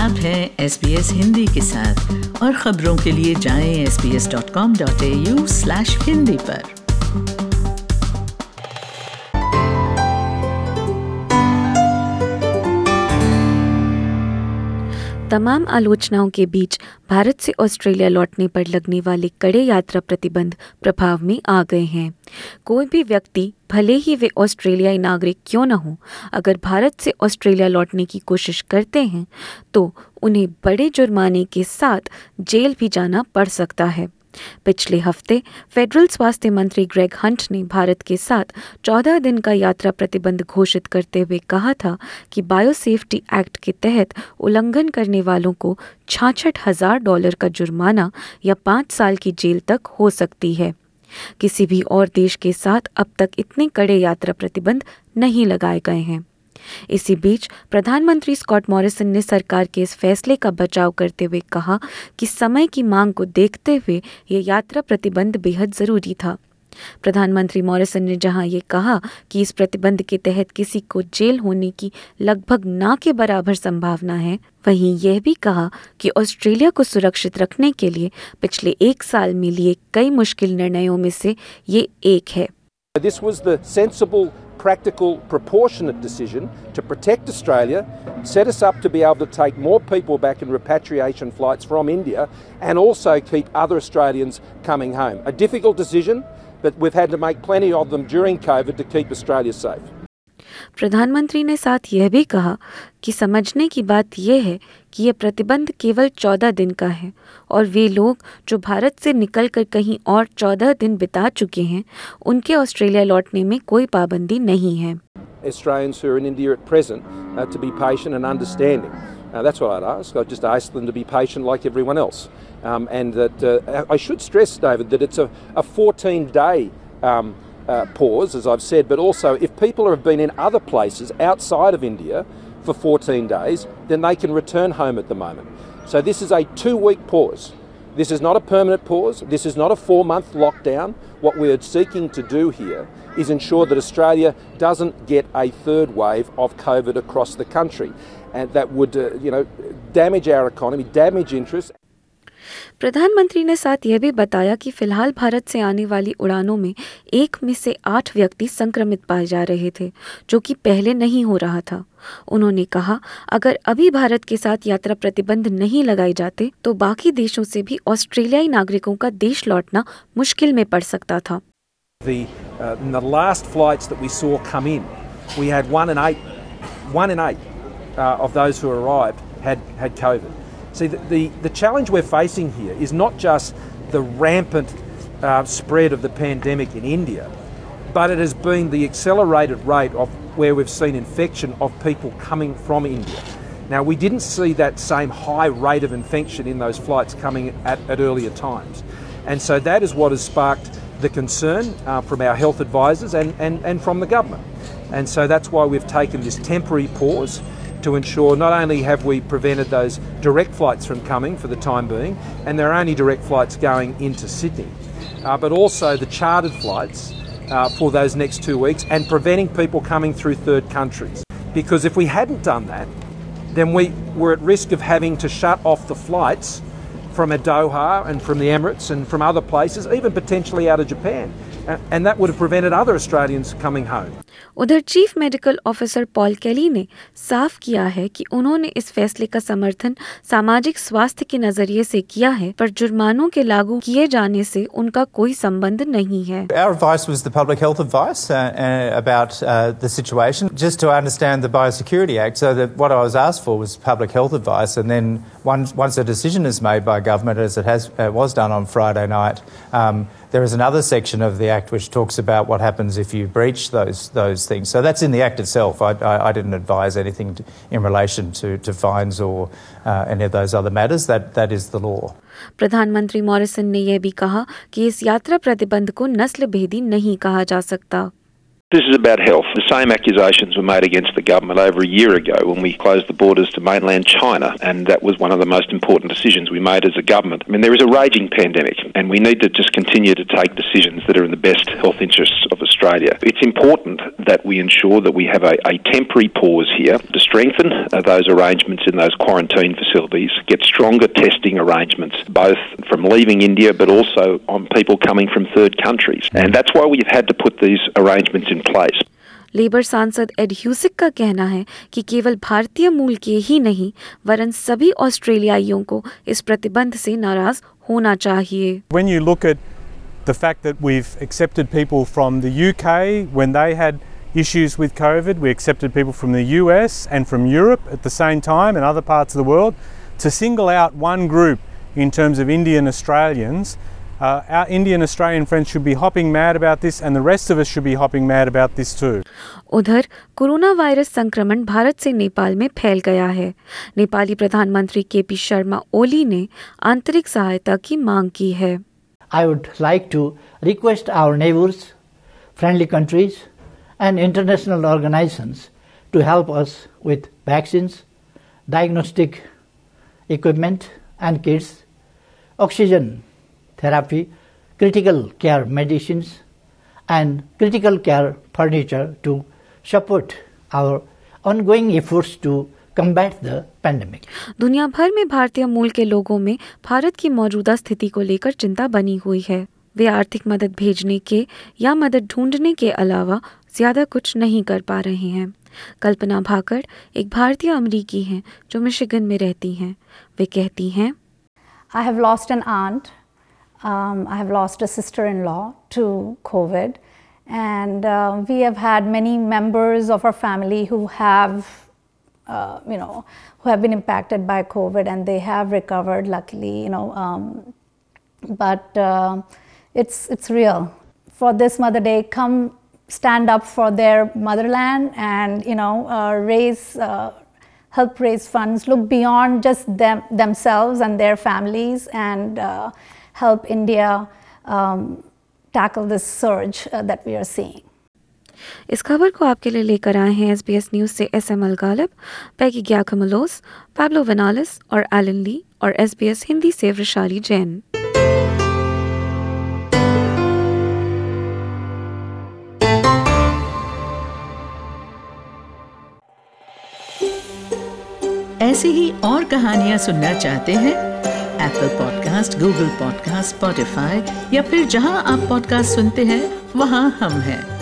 आप हैं SBS हिंदी के साथ और खबरों के लिए जाएं sbs.com.au/hindi पर। तमाम आलोचनाओं के बीच भारत से ऑस्ट्रेलिया लौटने पर लगने वाले कड़े यात्रा प्रतिबंध प्रभाव में आ गए हैं। कोई भी व्यक्ति, भले ही वे ऑस्ट्रेलियाई नागरिक क्यों न हो, अगर भारत से ऑस्ट्रेलिया लौटने की कोशिश करते हैं तो उन्हें बड़े जुर्माने के साथ जेल भी जाना पड़ सकता है। पिछले हफ्ते फेडरल स्वास्थ्य मंत्री ग्रेग हंट ने भारत के साथ 14 दिन का यात्रा प्रतिबंध घोषित करते हुए कहा था कि बायोसेफ्टी एक्ट के तहत उल्लंघन करने वालों को $66,000 का जुर्माना या 5 साल की जेल तक हो सकती है। किसी भी और देश के साथ अब तक इतने कड़े यात्रा प्रतिबंध नहीं लगाए गए हैं। इसी बीच प्रधानमंत्री स्कॉट मॉरिसन ने सरकार के इस फैसले का बचाव करते हुए कहा कि समय की मांग को देखते हुए ये यात्रा प्रतिबंध बेहद ज़रूरी था। प्रधानमंत्री मॉरिसन ने जहां ये कहा कि इस प्रतिबंध के तहत किसी को जेल होने की लगभग ना के बराबर संभावना है, वहीं यह भी कहा कि ऑस्ट्रेलिया को सुरक्षित रखने के लिए पिछले 1 साल में लिए कई मुश्किल निर्णयों में से ये एक है। This was the sensible, practical, proportionate decision to protect Australia, set us up to be able to take more people back in repatriation flights from India and also keep other Australians coming home. A difficult decision, but we've had to make plenty of them during COVID to keep Australia safe. प्रधानमंत्री ने साथ यह भी कहा कि समझने की बात यह है कि यह प्रतिबंध केवल 14 दिन का है और वे लोग जो भारत से निकलकर कहीं और 14 दिन बिता चुके हैं, उनके ऑस्ट्रेलिया लौटने में कोई पाबंदी नहीं है। Australians who are in India at present to be patient and understanding. That's what I'd ask. I'd just ask them to be patient like everyone else. And that I should stress, David, that it's a 14-day pause, as I've said, but also if people have been in other places outside of India for 14 days, then they can return home at the moment. So this is a 2-week pause. This is not a permanent pause. This is not a 4-month lockdown. What we are seeking to do here is ensure that Australia doesn't get a third wave of COVID across the country, and that would, damage our economy, damage interests. प्रधानमंत्री ने साथ यह भी बताया कि फिलहाल भारत से आने वाली उड़ानों में 1 में से 8 व्यक्ति संक्रमित पाए जा रहे थे, जो कि पहले नहीं हो रहा था। उन्होंने कहा, अगर अभी भारत के साथ यात्रा प्रतिबंध नहीं लगाए जाते तो बाकी देशों से भी ऑस्ट्रेलियाई नागरिकों का देश लौटना मुश्किल में पड़ सकता था। In the last flights that we saw come in, we had 1 in 8 of those who arrived had COVID. See, the challenge we're facing here is not just the rampant spread of the pandemic in India, but it has been the accelerated rate of where we've seen infection of people coming from India. Now, we didn't see that same high rate of infection in those flights coming at earlier times. And so that is what has sparked the concern from our health advisors and from the government. And so that's why we've taken this temporary pause to ensure not only have we prevented those direct flights from coming for the time being, and there are only direct flights going into Sydney, but also the chartered flights for those next 2 weeks and preventing people coming through third countries. Because if we hadn't done that, then we were at risk of having to shut off the flights from Doha and from the Emirates and from other places, even potentially out of Japan. And that would have prevented other Australians coming home. उधर chief medical officer Paul Kelly ने साफ किया है कि उन्होंने इस फैसले का समर्थन सामाजिक स्वास्थ्य के नजरिए से किया है, पर जुर्मानों के लागू किए जाने से उनका कोई संबंध नहीं है। Our advice was the public health advice about the situation, just to understand the Biosecurity Act. So that what I was asked for was public health advice, and then once a decision is made by government, as it was done on Friday night, there is another section of the Act which talks about what happens if you breach those things. So that's in the Act itself. I didn't advise anything in relation to fines or any of those other matters. That is the law. प्रधानमंत्री Morrison ने यह भी कहा कि इस यात्रा प्रतिबंध को नस्ल भेदी नहीं कहा जा सकता। This is about health. The same accusations were made against the government over a year ago when we closed the borders to mainland China, and that was one of the most important decisions we made as a government. I mean, there is a raging pandemic, and we need to just continue to take decisions that are in the best health interests of Australia. It's important that we ensure that we have a temporary pause here to strengthen those arrangements in those quarantine facilities, get stronger testing arrangements, both from leaving India but also on people coming from third countries. And that's why we've had to put these arrangements in place. Labor सांसद Ed Husic का कहना है कि केवल भारतीय मूल के ही नहीं वरन सभी ऑस्ट्रेलियाइयों को इस प्रतिबंध से नाराज होना चाहिए. When you look at the fact that we've accepted people from the UK when they had issues with COVID, we accepted people from the US and from Europe at the same time and other parts of the world, to single out one group in terms of Indian Australians. Our Indian Australian friends should be hopping mad about this, and the rest of us should be hopping mad about this too. उधर corona virus संक्रमण भारत से नेपाल में फैल गया है. नेपाली प्रधानमंत्री KP Sharma Oli ने आंतरिक सहायता की मांग की है. I would like to request our neighbors, friendly countries and international organizations to help us with vaccines, diagnostic equipment and kits, oxygen therapy, critical care medicines and critical care furniture to support our ongoing efforts to combat the pandemic. दुनिया भर में भारतीय मूल के लोगों में भारत की मौजूदा स्थिति को लेकर चिंता बनी हुई है. वे आर्थिक मदद भेजने के या मदद ढूंढने के अलावा ज्यादा कुछ नहीं कर पा रहे हैं. कल्पना भाकड़ एक भारतीय अमेरिकी हैं जो मिशिगन में रहती हैं. वे कहती हैं, I have lost an aunt. I have lost a sister-in-law to COVID, and we have had many members of our family who have, who have been impacted by COVID, and they have recovered, luckily, but it's real. For this Mother Day, come stand up for their motherland, and help raise funds. Look beyond just themselves and their families, and help India tackle this surge that we are seeing. इस खबर को आपके लिए लेकर आए हैं SBS news से SM Alghalib, Peggy Giakoumelos, Pablo Vinales और एलन ली, और SBS हिंदी से वृशाली जैन. ऐसी ही और कहानियाँ सुनना चाहते हैं? Apple podcast, Google podcast, Spotify या फिर जहां आप पॉडकास्ट सुनते हैं वहां हम हैं.